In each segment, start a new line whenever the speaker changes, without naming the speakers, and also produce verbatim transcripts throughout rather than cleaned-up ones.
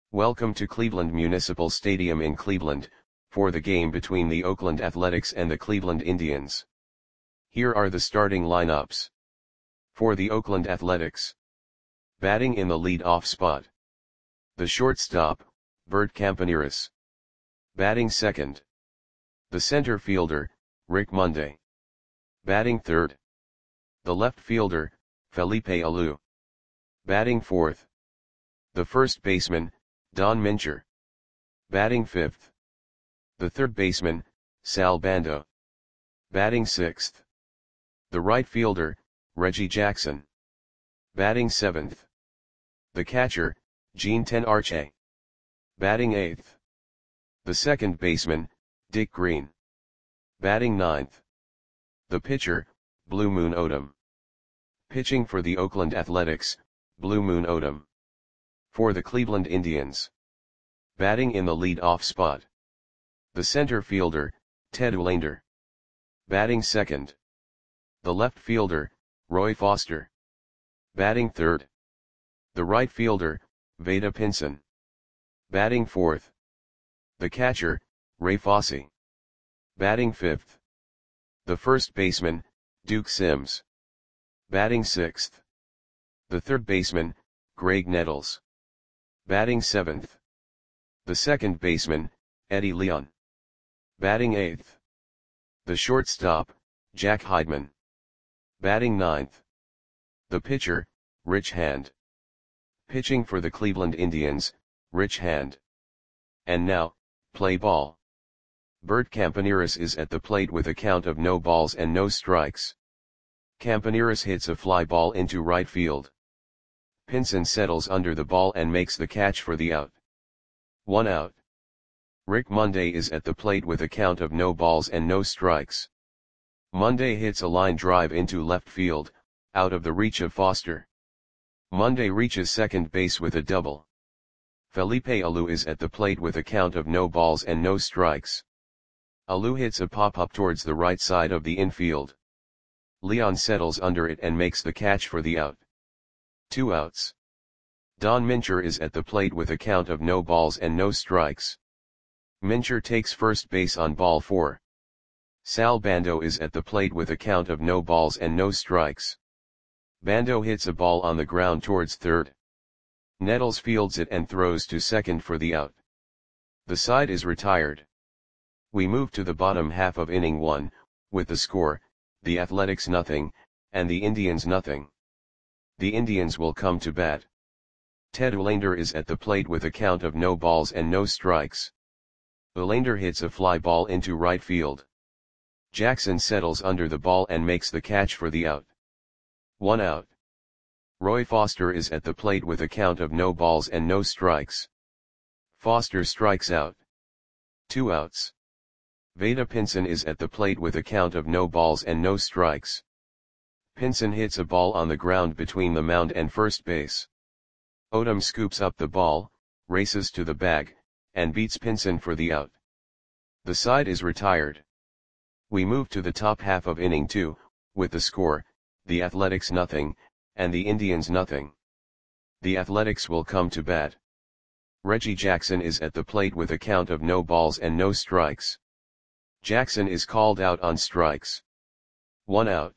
Welcome to Cleveland Municipal Stadium in Cleveland, for the game between the Oakland Athletics and the Cleveland Indians. Here are the starting lineups. For the Oakland Athletics. Batting in the lead-off spot. The shortstop, Bert Campaneris. Batting second. The center fielder, Rick Monday. Batting third. The left fielder, Felipe Alou. Batting fourth. The first baseman, Don Mincher. Batting fifth. The third baseman, Sal Bando. Batting sixth. The right fielder, Reggie Jackson. Batting seventh. The catcher, Gene Tenarche. Batting eighth. The second baseman, Dick Green. Batting ninth. The pitcher, Blue Moon Odom. Pitching for the Oakland Athletics, Blue Moon Odom. For the Cleveland Indians. Batting in the lead-off spot. The center fielder, Ted Uhlaender. Batting second. The left fielder, Roy Foster. Batting third. The right fielder, Vada Pinson. Batting fourth. The catcher, Ray Fosse. Batting fifth. The first baseman, Duke Sims. Batting sixth. The third baseman, Greg Nettles. Batting seventh. The second baseman, Eddie Leon. Batting eighth. The shortstop, Jack Heidman. Batting ninth. The pitcher, Rich Hand. Pitching for the Cleveland Indians, Rich Hand. And now, play ball. Bert Campaneris is at the plate with a count of no balls and no strikes. Campaneris hits a fly ball into right field. Pinson settles under the ball and makes the catch for the out. One out. Rick Monday is at the plate with a count of no balls and no strikes. Monday hits a line drive into left field, out of the reach of Foster. Monday reaches second base with a double. Felipe Alou is at the plate with a count of no balls and no strikes. Alou hits a pop-up towards the right side of the infield. Leon settles under it and makes the catch for the out. Two outs. Don Mincher is at the plate with a count of no balls and no strikes. Mincher takes first base on ball four. Sal Bando is at the plate with a count of no balls and no strikes. Bando hits a ball on the ground towards third. Nettles fields it and throws to second for the out. The side is retired. We move to the bottom half of inning one, with the score, the Athletics nothing, and the Indians nothing. The Indians will come to bat. Ted Uhlaender is at the plate with a count of no balls and no strikes. Uhlaender hits a fly ball into right field. Jackson settles under the ball and makes the catch for the out. One out. Roy Foster is at the plate with a count of no balls and no strikes. Foster strikes out. Two outs. Vada Pinson is at the plate with a count of no balls and no strikes. Pinson hits a ball on the ground between the mound and first base. Odom scoops up the ball, races to the bag, and beats Pinson for the out. The side is retired. We move to the top half of inning two, with the score, the Athletics nothing, and the Indians nothing. The Athletics will come to bat. Reggie Jackson is at the plate with a count of no balls and no strikes. Jackson is called out on strikes. One out.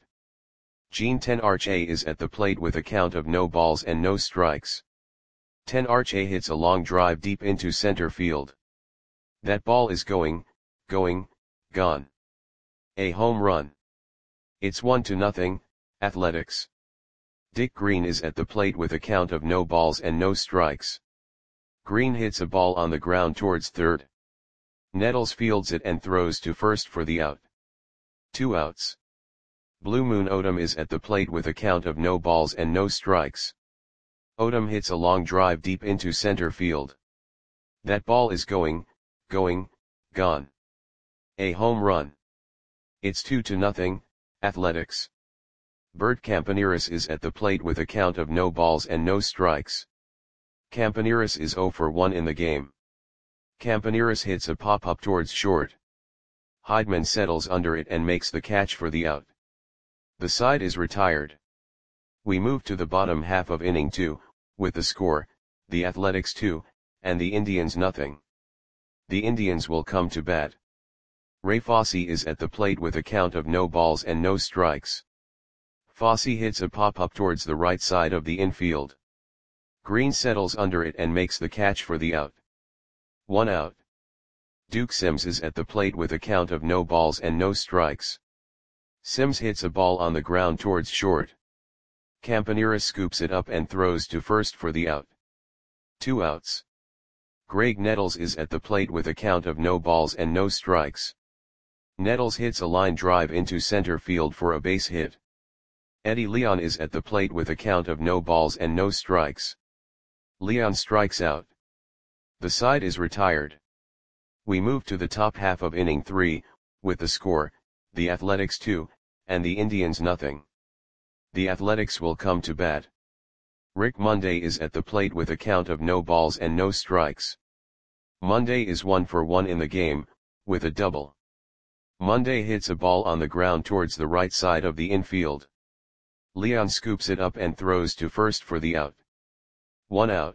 Gene Tenarche is at the plate with a count of no balls and no strikes. Tenarche hits a long drive deep into center field. That ball is going, going, gone. A home run. It's one to nothing, Athletics. Dick Green is at the plate with a count of no balls and no strikes. Green hits a ball on the ground towards third. Nettles fields it and throws to first for the out. Two outs. Blue Moon Odom is at the plate with a count of no balls and no strikes. Odom hits a long drive deep into center field. That ball is going, going, gone. A home run. It's two to nothing, Athletics. Bert Campaneris is at the plate with a count of no balls and no strikes. Campaneris is zero for one in the game. Campaneris hits a pop-up towards short. Heidman settles under it and makes the catch for the out. The side is retired. We move to the bottom half of inning two, with the score, the Athletics two, and the Indians nothing. The Indians will come to bat. Ray Fosse is at the plate with a count of no balls and no strikes. Fosse hits a pop-up towards the right side of the infield. Green settles under it and makes the catch for the out. One out. Duke Sims is at the plate with a count of no balls and no strikes. Sims hits a ball on the ground towards short. Campanera scoops it up and throws to first for the out. Two outs. Greg Nettles is at the plate with a count of no balls and no strikes. Nettles hits a line drive into center field for a base hit. Eddie Leon is at the plate with a count of no balls and no strikes. Leon strikes out. The side is retired. We move to the top half of inning three, with the score, the Athletics two, and the Indians nothing. The Athletics will come to bat. Rick Monday is at the plate with a count of no balls and no strikes. Monday is one for one in the game, with a double. Monday hits a ball on the ground towards the right side of the infield. Leon scoops it up and throws to first for the out. One out.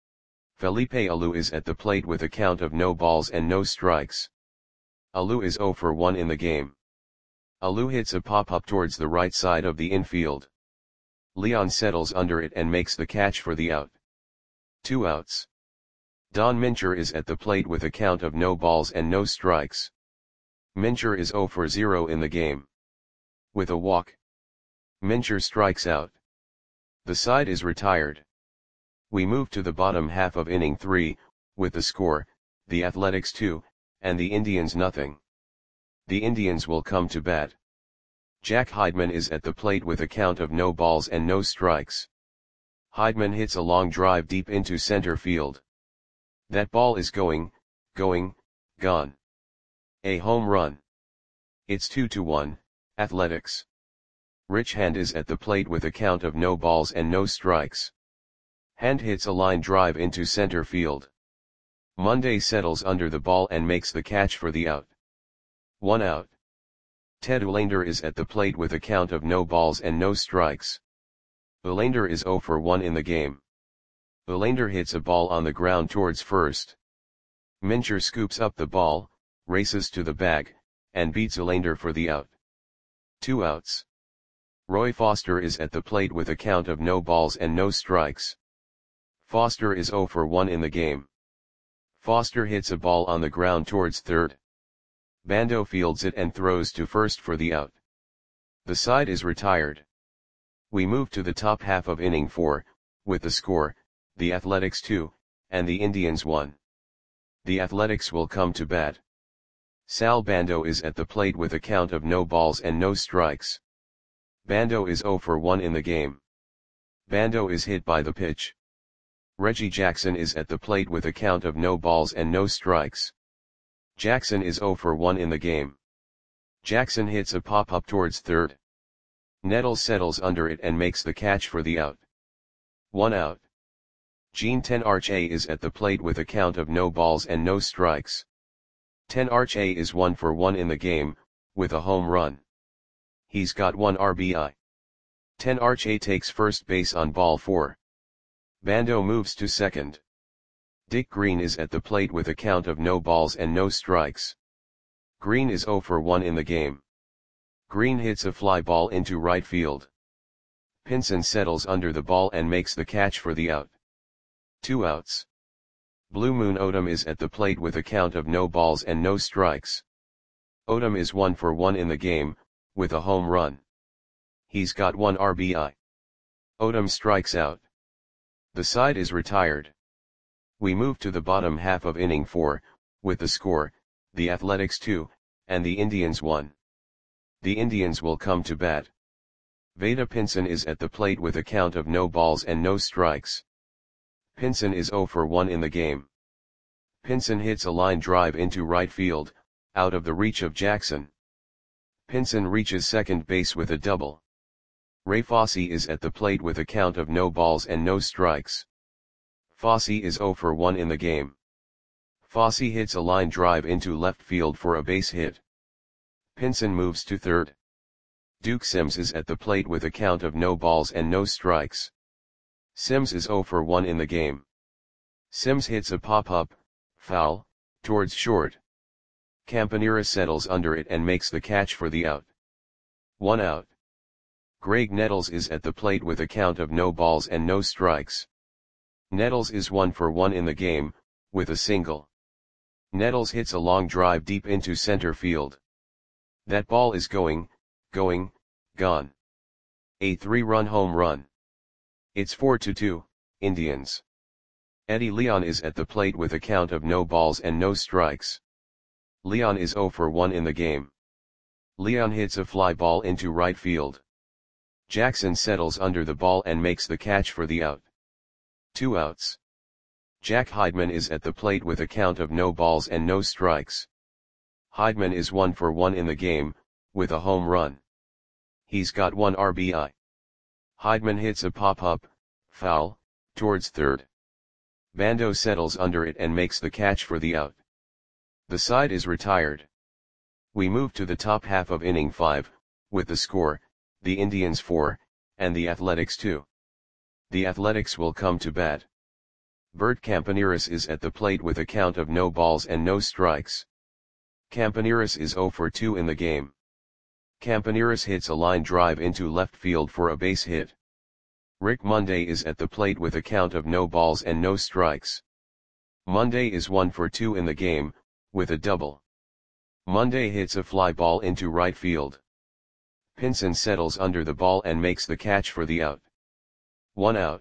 Felipe Alou is at the plate with a count of no balls and no strikes. Alou is zero for one in the game. Alou hits a pop-up towards the right side of the infield. Leon settles under it and makes the catch for the out. Two outs. Don Mincher is at the plate with a count of no balls and no strikes. Mincher is zero for zero in the game. With a walk, Mincher strikes out. The side is retired. We move to the bottom half of inning three, with the score, the Athletics two, and the Indians nothing. The Indians will come to bat. Jack Heidman is at the plate with a count of no balls and no strikes. Heidman hits a long drive deep into center field. That ball is going, going, gone. A home run. It's two to one, Athletics. Rich Hand is at the plate with a count of no balls and no strikes. Hand hits a line drive into center field. Monday settles under the ball and makes the catch for the out. One out. Ted Uhlaender is at the plate with a count of no balls and no strikes. Uhlaender is zero for one in the game. Uhlaender hits a ball on the ground towards first. Mincher scoops up the ball, races to the bag, and beats Uhlaender for the out. Two outs. Roy Foster is at the plate with a count of no balls and no strikes. Foster is zero for one in the game. Foster hits a ball on the ground towards third. Bando fields it and throws to first for the out. The side is retired. We move to the top half of inning four, with the score, the Athletics two, and the Indians one. The Athletics will come to bat. Sal Bando is at the plate with a count of no balls and no strikes. Bando is zero for one in the game. Bando is hit by the pitch. Reggie Jackson is at the plate with a count of no balls and no strikes. Jackson is zero for one in the game. Jackson hits a pop-up towards third. Nettles settles under it and makes the catch for the out. One out. Gene Tenarche is at the plate with a count of no balls and no strikes. Tenarche is one for one in the game, with a home run. He's got one R B I. Tenarche takes first base on ball four. Bando moves to second. Dick Green is at the plate with a count of no balls and no strikes. Green is zero for one in the game. Green hits a fly ball into right field. Pinson settles under the ball and makes the catch for the out. Two outs. Blue Moon Odom is at the plate with a count of no balls and no strikes. Odom is one for one in the game, with a home run. He's got one R B I. Odom strikes out. The side is retired. We move to the bottom half of inning four, with the score, the Athletics two, and the Indians one. The Indians will come to bat. Vada Pinson is at the plate with a count of no balls and no strikes. Pinson is zero for one in the game. Pinson hits a line drive into right field, out of the reach of Jackson. Pinson reaches second base with a double. Ray Fosse is at the plate with a count of no balls and no strikes. Fosse is zero for one in the game. Fosse hits a line drive into left field for a base hit. Pinson moves to third. Duke Sims is at the plate with a count of no balls and no strikes. Sims is zero for one in the game. Sims hits a pop-up, foul, towards short. Campanera settles under it and makes the catch for the out. One out. Greg Nettles is at the plate with a count of no balls and no strikes. Nettles is one for one in the game, with a single. Nettles hits a long drive deep into center field. That ball is going, going, gone. A three-run home run. It's four to two, Indians. Eddie Leon is at the plate with a count of no balls and no strikes. Leon is zero for one in the game. Leon hits a fly ball into right field. Jackson settles under the ball and makes the catch for the out. Two outs. Jack Heidman is at the plate with a count of no balls and no strikes. Heidman is one for one in the game, with a home run. He's got one R B I. Heidman hits a pop-up, foul, towards third. Bando settles under it and makes the catch for the out. The side is retired. We move to the top half of inning five, with the score, the Indians four, and the Athletics two. The Athletics will come to bat. Bert Campaneris is at the plate with a count of no balls and no strikes. Campaneris is zero for two in the game. Campaneris hits a line drive into left field for a base hit. Rick Monday is at the plate with a count of no balls and no strikes. Monday is one for two in the game, with a double. Monday hits a fly ball into right field. Pinson settles under the ball and makes the catch for the out. One out.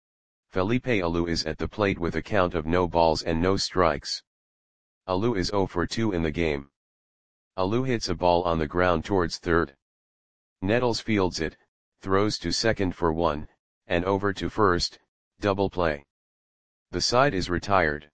Felipe Alou is at the plate with a count of no balls and no strikes. Alou is zero for two in the game. Alou hits a ball on the ground towards third. Nettles fields it, throws to second for one, and over to first, double play. The side is retired.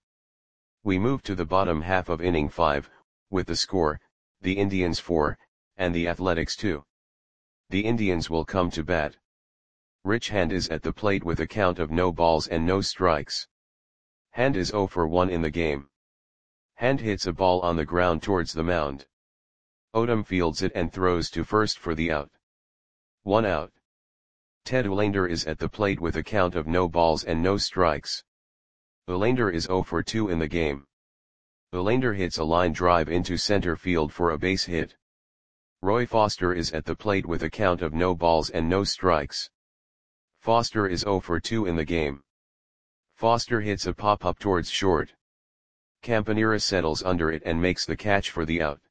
We move to the bottom half of inning five, with the score, the Indians four, and the Athletics two. The Indians will come to bat. Rich Hand is at the plate with a count of no balls and no strikes. Hand is zero for one in the game. Hand hits a ball on the ground towards the mound. Odom fields it and throws to first for the out. One out. Ted Ulander is at the plate with a count of no balls and no strikes. Ulander is zero for two in the game. Ulander hits a line drive into center field for a base hit. Roy Foster is at the plate with a count of no balls and no strikes. Foster is zero for two in the game. Foster hits a pop-up towards short. Campanera settles under it and makes the catch for the out.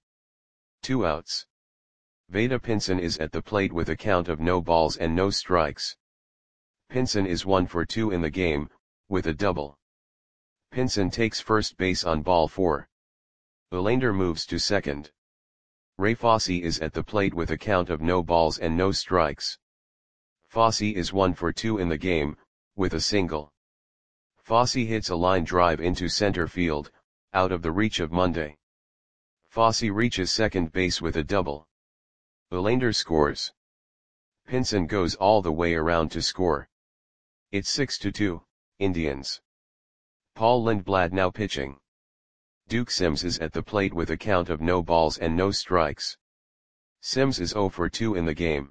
Two outs. Vada Pinson is at the plate with a count of no balls and no strikes. Pinson is one for two in the game, with a double. Pinson takes first base on ball four. Ulander moves to second. Ray Fosse is at the plate with a count of no balls and no strikes. Fosse is one for two in the game, with a single. Fosse hits a line drive into center field, out of the reach of Monday. Fosse reaches second base with a double. Ulander scores. Pinson goes all the way around to score. It's six to two, Indians. Paul Lindblad now pitching. Duke Sims is at the plate with a count of no balls and no strikes. Sims is zero for two in the game.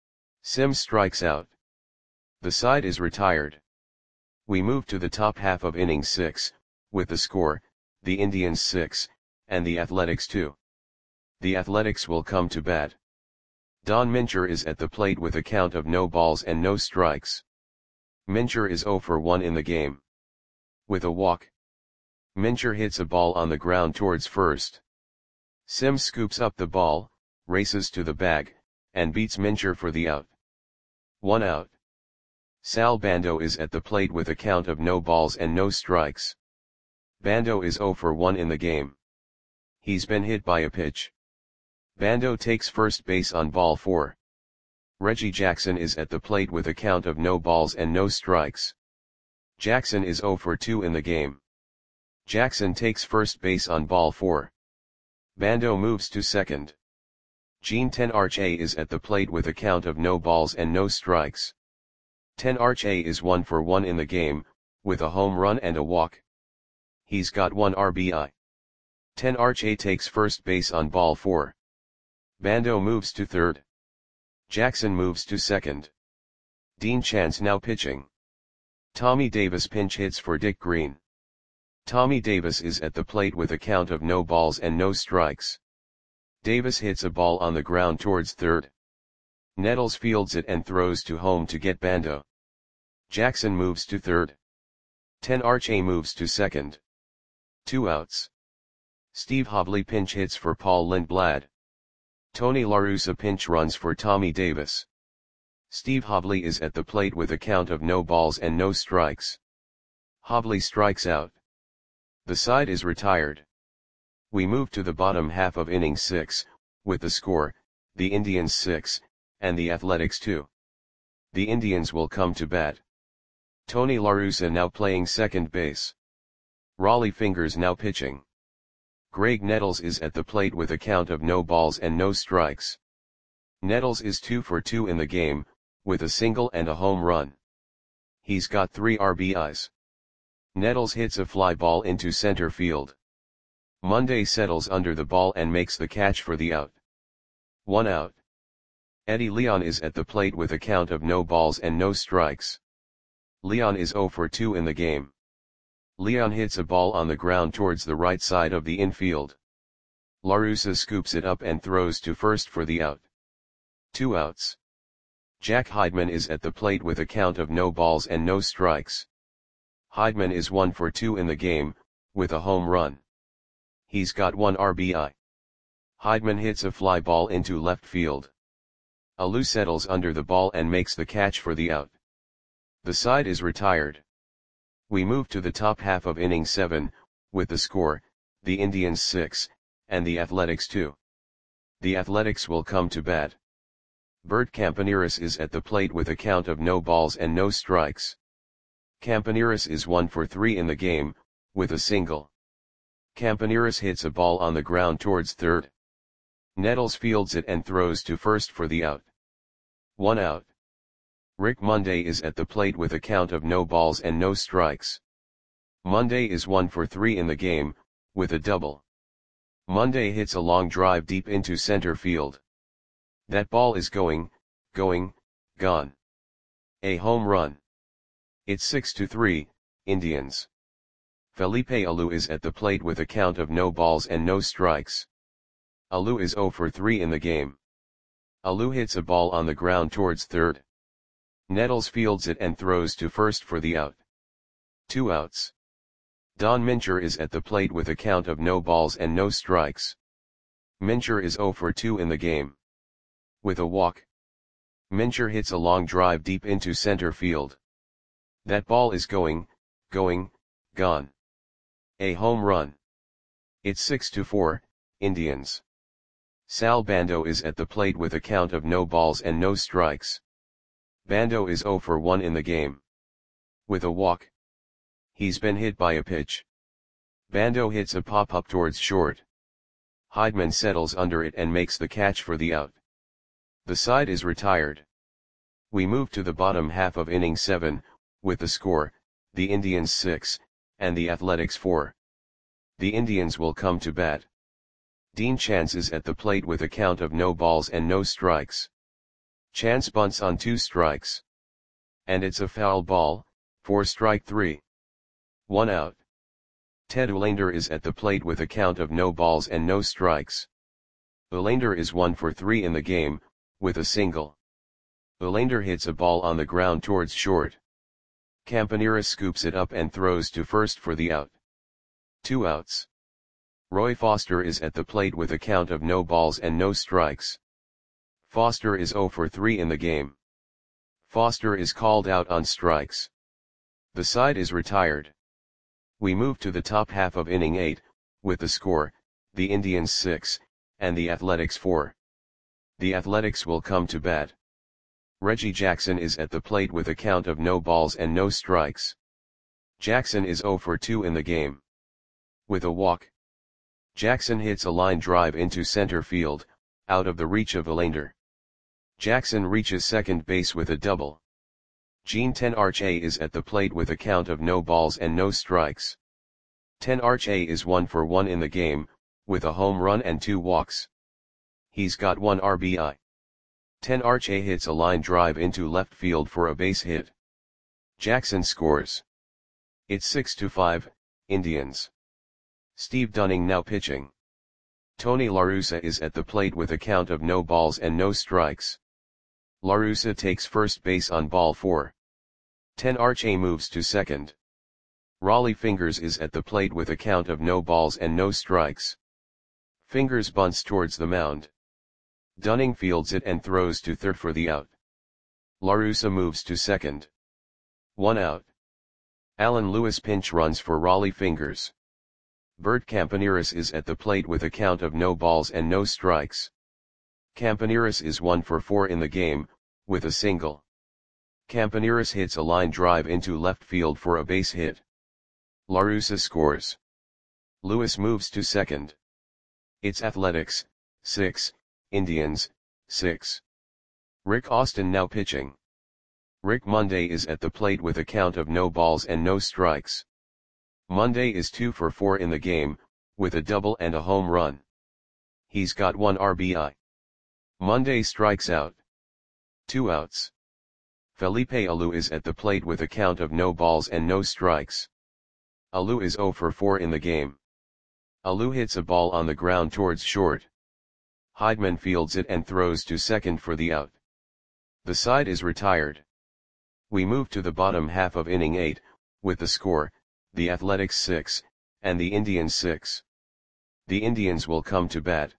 Sims strikes out. The side is retired. We move to the top half of inning six, with the score, the Indians six, and the Athletics two. The Athletics will come to bat. Don Mincher is at the plate with a count of no balls and no strikes. Mincher is zero for one in the game. With a walk. Mincher hits a ball on the ground towards first. Sims scoops up the ball, races to the bag, and beats Mincher for the out. One out. Sal Bando is at the plate with a count of no balls and no strikes. Bando is zero for one in the game. He's been hit by a pitch. Bando takes first base on ball four. Reggie Jackson is at the plate with a count of no balls and no strikes. Jackson is zero for two in the game. Jackson takes first base on ball four. Bando moves to second. Gene Tenarche is at the plate with a count of no balls and no strikes. Tenarche is one for one in the game, with a home run and a walk. He's got one R B I. Tenarche takes first base on ball four. Bando moves to third. Jackson moves to second. Dean Chance now pitching. Tommy Davis pinch hits for Dick Green. Tommy Davis is at the plate with a count of no balls and no strikes. Davis hits a ball on the ground towards third. Nettles fields it and throws to home to get Bando. Jackson moves to third. ten Arche moves to second. Two outs. Steve Hobley pinch hits for Paul Lindblad. Tony La Russa pinch runs for Tommy Davis. Steve Hobley is at the plate with a count of no balls and no strikes. Hobley strikes out. The side is retired. We move to the bottom half of inning six, with the score, the Indians six, and the Athletics two. The Indians will come to bat. Tony La Russa now playing second base. Raleigh Fingers now pitching. Greg Nettles is at the plate with a count of no balls and no strikes. Nettles is two for two in the game, with a single and a home run. He's got three R B Is. Nettles hits a fly ball into center field. Monday settles under the ball and makes the catch for the out. One out. Eddie Leon is at the plate with a count of no balls and no strikes. Leon is zero for two in the game. Leon hits a ball on the ground towards the right side of the infield. La Russa scoops it up and throws to first for the out. Two outs. Jack Heidman is at the plate with a count of no balls and no strikes. Heidman is one for two in the game, with a home run. He's got one R B I. Heidman hits a fly ball into left field. Alou settles under the ball and makes the catch for the out. The side is retired. We move to the top half of inning seven, with the score, the Indians six, and the Athletics two. The Athletics will come to bat. Bert Campaneris is at the plate with a count of no balls and no strikes. Campaneris is one for three in the game, with a single. Campaneris hits a ball on the ground towards third. Nettles fields it and throws to first for the out. One out. Rick Monday is at the plate with a count of no balls and no strikes. Monday is one for three in the game, with a double. Monday hits a long drive deep into center field. That ball is going, going, gone. A home run. It's six to three, Indians. Felipe Alou is at the plate with a count of no balls and no strikes. Alou is zero for three in the game. Alou hits a ball on the ground towards third. Nettles fields it and throws to first for the out. Two outs. Don Mincher is at the plate with a count of no balls and no strikes. Mincher is zero for two in the game. With a walk. Mincher hits a long drive deep into center field. That ball is going, going, gone. A home run. It's six to four, Indians. Sal Bando is at the plate with a count of no balls and no strikes. Bando is zero for one in the game. With a walk. He's been hit by a pitch. Bando hits a pop-up towards short. Heidman settles under it and makes the catch for the out. The side is retired. We move to the bottom half of inning seven, with the score, the Indians six, and the Athletics four. The Indians will come to bat. Dean Chance is at the plate with a count of no balls and no strikes. Chance bunts on two strikes. And it's a foul ball, for strike three. One out. Ted Ulander is at the plate with a count of no balls and no strikes. Ulander is one for three in the game, with a single. Ulander hits a ball on the ground towards short. Campaneris scoops it up and throws to first for the out. Two outs. Roy Foster is at the plate with a count of no balls and no strikes. Foster is zero for three in the game. Foster is called out on strikes. The side is retired. We move to the top half of inning eight, with the score, the Indians six, and the Athletics four. The Athletics will come to bat. Reggie Jackson is at the plate with a count of no balls and no strikes. Jackson is zero for two in the game. With a walk. Jackson hits a line drive into center field, out of the reach of Ulander. Jackson reaches second base with a double. Gene Tenarche is at the plate with a count of no balls and no strikes. Tenarche is one for one in the game, with a home run and two walks. He's got one R B I. Tenarche hits a line drive into left field for a base hit. Jackson scores. It's six to five, Indians. Steve Dunning now pitching. Tony La Russa is at the plate with a count of no balls and no strikes. La Russa takes first base on ball four. ten Arche moves to second. Rollie Fingers is at the plate with a count of no balls and no strikes. Fingers bunts towards the mound. Dunning fields it and throws to third for the out. La Russa moves to second. One out. Alan Lewis pinch runs for Rollie Fingers. Bert Campaneris is at the plate with a count of no balls and no strikes. Campaneris is one for four in the game, with a single. Campaneris hits a line drive into left field for a base hit. La Russa scores. Lewis moves to second. It's Athletics, six, Indians, six. Rick Austin now pitching. Rick Monday is at the plate with a count of no balls and no strikes. Monday is two for four in the game, with a double and a home run. He's got one R B I. Monday strikes out. Two outs. Felipe Alou is at the plate with a count of no balls and no strikes. Alou is zero for four in the game. Alou hits a ball on the ground towards short. Heidman fields it and throws to second for the out. The side is retired. We move to the bottom half of inning eight, with the score, the Athletics six, and the Indians six. The Indians will come to bat.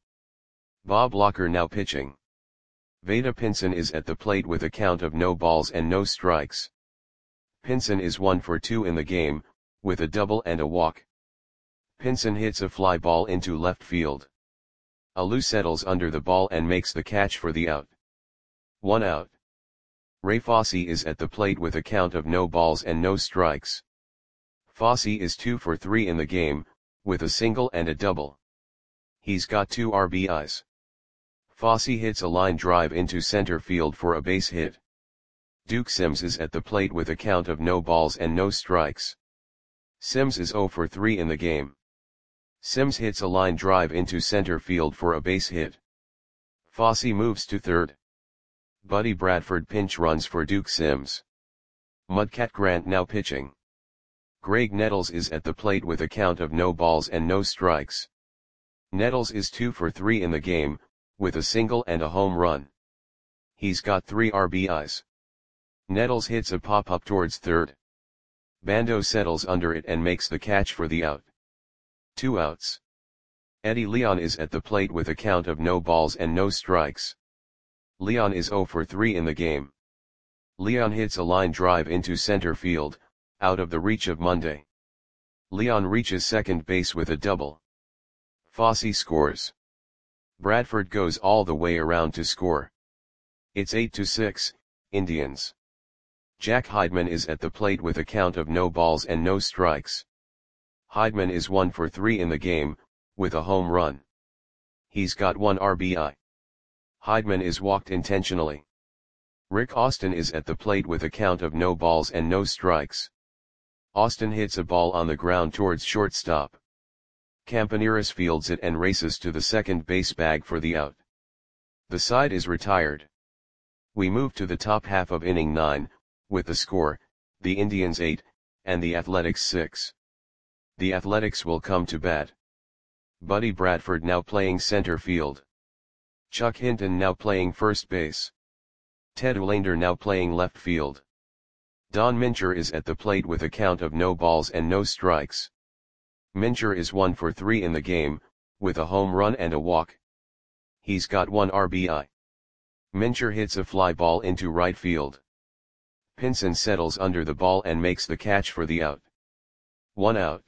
Bob Locker now pitching. Veda Pinson is at the plate with a count of no balls and no strikes. Pinson is one for two in the game, with a double and a walk. Pinson hits a fly ball into left field. Alou settles under the ball and makes the catch for the out. One out. Ray Fosse is at the plate with a count of no balls and no strikes. Fosse is two for three in the game, with a single and a double. He's got two R B Is. Fosse hits a line drive into center field for a base hit. Duke Sims is at the plate with a count of no balls and no strikes. Sims is zero for three in the game. Sims hits a line drive into center field for a base hit. Fosse moves to third. Buddy Bradford pinch runs for Duke Sims. Mudcat Grant now pitching. Greg Nettles is at the plate with a count of no balls and no strikes. Nettles is two for three in the game, with a single and a home run. He's got three R B Is. Nettles hits a pop-up towards third. Bando settles under it and makes the catch for the out. Two outs. Eddie Leon is at the plate with a count of no balls and no strikes. Leon is zero for three in the game. Leon hits a line drive into center field, out of the reach of Monday. Leon reaches second base with a double. Fosse scores. Bradford goes all the way around to score. It's eight to six, Indians. Jack Heidman is at the plate with a count of no balls and no strikes. Heidman is one for three in the game, with a home run. He's got one R B I. Heidman is walked intentionally. Rick Austin is at the plate with a count of no balls and no strikes. Austin hits a ball on the ground towards shortstop. Campaneris fields it and races to the second base bag for the out. The side is retired. We move to the top half of inning nine, with the score, the Indians eight, and the Athletics six. The Athletics will come to bat. Buddy Bradford now playing center field. Chuck Hinton now playing first base. Ted Olander now playing left field. Don Mincher is at the plate with a count of no balls and no strikes. Mincher is one for three in the game, with a home run and a walk. He's got one R B I. Mincher hits a fly ball into right field. Pinson settles under the ball and makes the catch for the out. One out.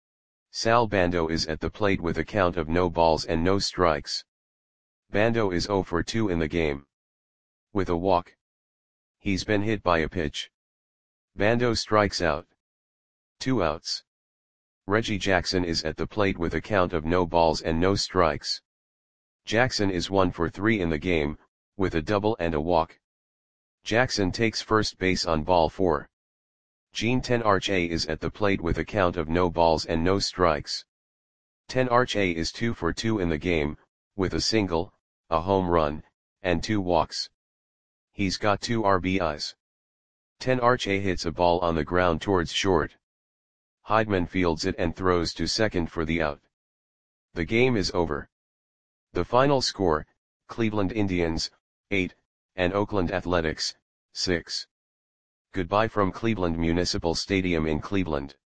Sal Bando is at the plate with a count of no balls and no strikes. Bando is zero for two in the game. With a walk. He's been hit by a pitch. Bando strikes out. Two outs. Reggie Jackson is at the plate with a count of no balls and no strikes. Jackson is one for three in the game, with a double and a walk. Jackson takes first base on ball four. Gene ten Arche is at the plate with a count of no balls and no strikes. ten Arche is two for two in the game, with a single, a home run, and two walks. He's got two R B Is. ten Arche hits a ball on the ground towards short. Heidman fields it and throws to second for the out. The game is over. The final score, Cleveland Indians, eight, and Oakland Athletics, six. Goodbye from Cleveland Municipal Stadium in Cleveland.